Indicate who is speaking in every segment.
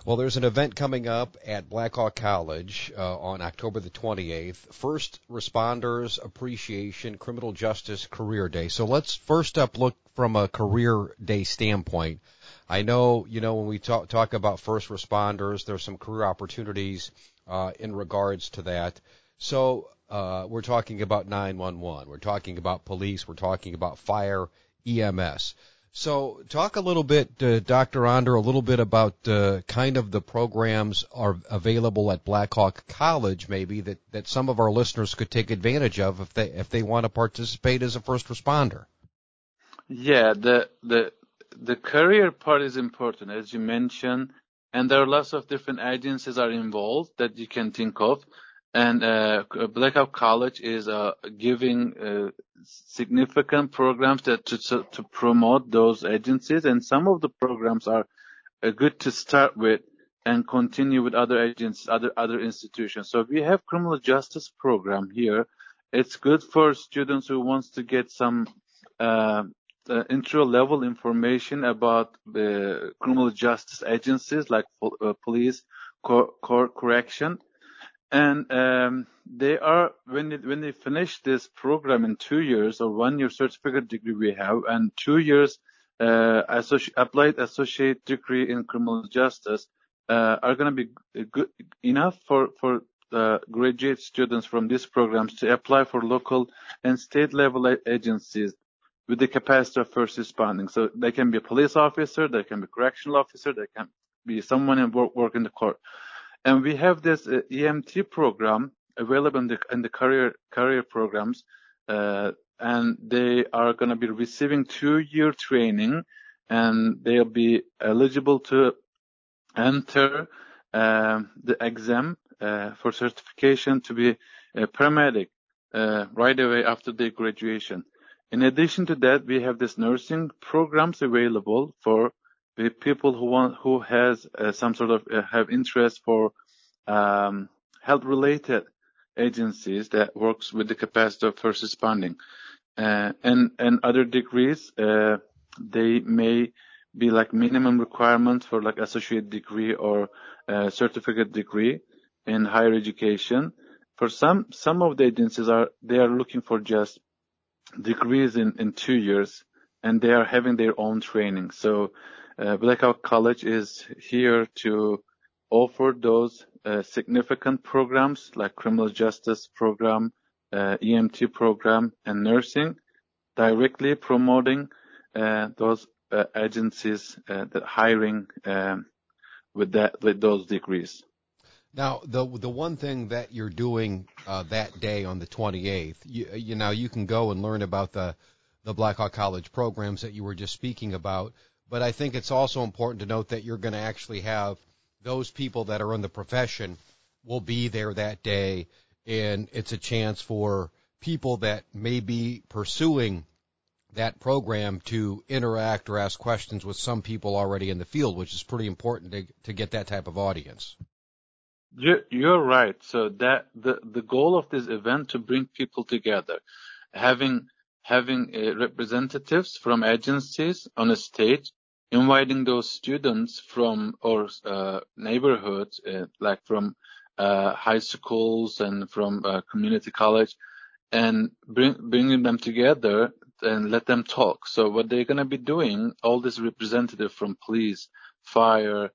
Speaker 1: Well, there's an event coming up at Blackhawk College on October the 28th, First Responders Appreciation Criminal Justice Career Day. So let's first up look from a career day standpoint. I know, when we talk about first responders, there's some career opportunities in regards to that. So we're talking about 911, we're talking about police, we're talking about fire, EMS. So talk a little bit, Dr. Onder, a little bit about kind of the programs are available at Blackhawk College, maybe that some of our listeners could take advantage of if they want to participate as a first responder.
Speaker 2: Yeah, the career part is important, as you mentioned, and there are lots of different agencies are involved that you can think of. And Blackhawk College is giving significant programs to promote those agencies, and some of the programs are good to start with and continue with other agencies, other institutions. So we have criminal justice program here. It's good for students who wants to get some intro level information about the criminal justice agencies like police, correction. And they are when they finish this program in 2 years or 1 year certificate degree we have, and 2 years applied associate degree in criminal justice are going to be good enough for graduate students from these programs to apply for local and state level agencies with the capacity of first responding. So they can be a police officer, they can be a correctional officer, they can be someone in work in the court. And we have this EMT program available in the career programs, and they are going to be receiving 2-year training, and they'll be eligible to enter the exam for certification to be a paramedic right away after their graduation. In addition to that, we have this nursing programs available for the people who has some sort of have interest for health-related agencies that works with the capacity of first responding, and other degrees. They may be like minimum requirements for like associate degree or certificate degree in higher education. For some of the agencies they are looking for just degrees in 2 years, and they are having their own training. So Blackhawk College is here to offer those significant programs like criminal justice program, EMT program, and nursing, directly promoting those agencies that hiring with those degrees.
Speaker 1: Now, the one thing that you're doing that day on the 28th, you can go and learn about the Blackhawk College programs that you were just speaking about, but I think it's also important to note that you're going to actually have those people that are in the profession will be there that day, and it's a chance for people that may be pursuing that program to interact or ask questions with some people already in the field, which is pretty important to get that type of audience.
Speaker 2: You're right. So that the goal of this event to bring people together, having representatives from agencies on a stage, inviting those students from or neighborhoods, like from high schools and from community college, and bringing them together and let them talk. So what they're going to be doing, all these representatives from police, fire,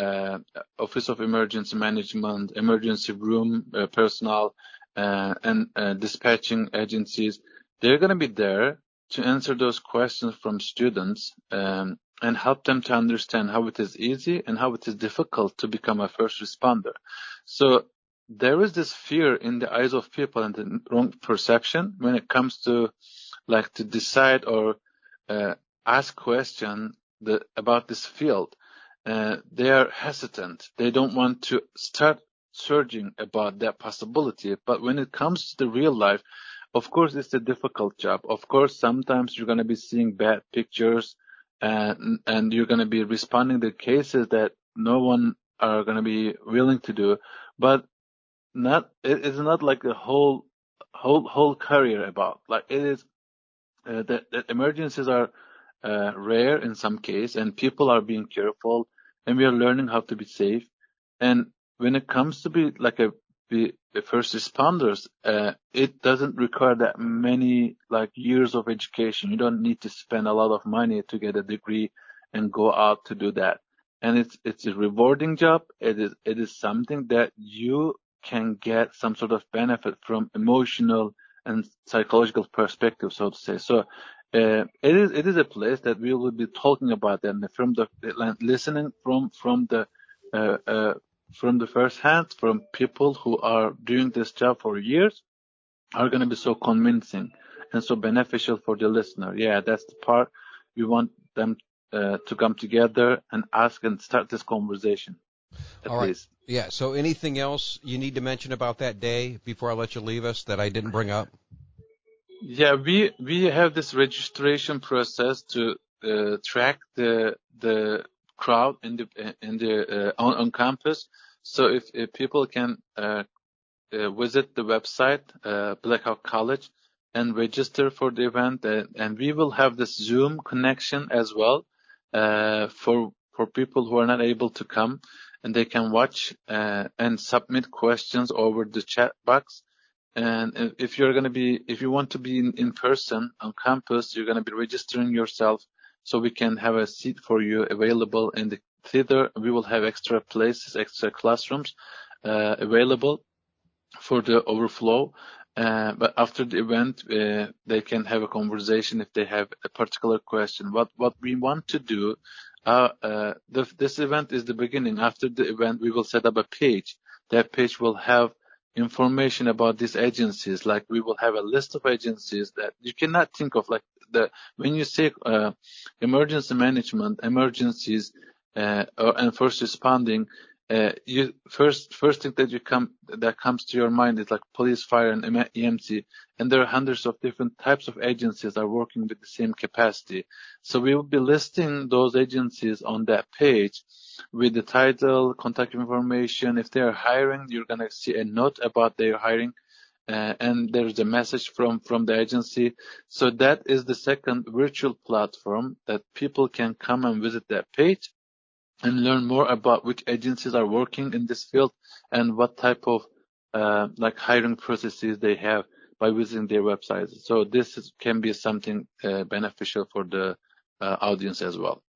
Speaker 2: Office of Emergency Management, emergency room personnel, and dispatching agencies, they're going to be there to answer those questions from students and help them to understand how it is easy and how it is difficult to become a first responder. So there is this fear in the eyes of people and the wrong perception when it comes to like to decide or ask questions about this field. They are hesitant. They don't want to start searching about that possibility. But when it comes to the real life, of course, it's a difficult job. Of course, sometimes you're going to be seeing bad pictures and you're going to be responding to cases that no one are going to be willing to do. But it's not like a whole career about. Like it is that emergencies are rare in some case, and people are being careful. and we are learning how to be safe. And when it comes to be like the first responders, it doesn't require that many like years of education. You don't need to spend a lot of money to get a degree and go out to do that. And it's a rewarding job. It is something that you can get some sort of benefit from emotional and psychological perspective, so to say. So it is a place that we will be talking about, and from the listening from the first hand, from people who are doing this job for years, are going to be so convincing and so beneficial for the listener. Yeah, that's the part we want them to come together and ask and start this conversation. At
Speaker 1: All right.
Speaker 2: least.
Speaker 1: Yeah. So anything else you need to mention about that day before I let you leave us that I didn't bring up?
Speaker 2: Yeah, we have this registration process to track the crowd on campus. So if people can visit the website Blackhawk College and register for the event, and we will have this Zoom connection as well for people who are not able to come, and they can watch and submit questions over the chat box. And if you want to be in person on campus, you're going to be registering yourself so we can have a seat for you available in the theater. We will have extra places, extra classrooms available for the overflow. But after the event, they can have a conversation if they have a particular question. What we want to do, this event is the beginning. After the event, we will set up a page. That page will have information about these agencies. Like we will have a list of agencies that you cannot think of. Like when you say emergency management, emergencies, and first responding, you first thing that comes to your mind is like police, fire, and EMT, and there are hundreds of different types of agencies that are working with the same capacity. So we will be listing those agencies on that page with the title, contact information. If they are hiring, you're gonna see a note about their hiring, and there's a message from the agency. So that is the second virtual platform that people can come and visit that page and learn more about which agencies are working in this field and what type of like hiring processes they have by visiting their websites. So this can be something beneficial for the audience as well.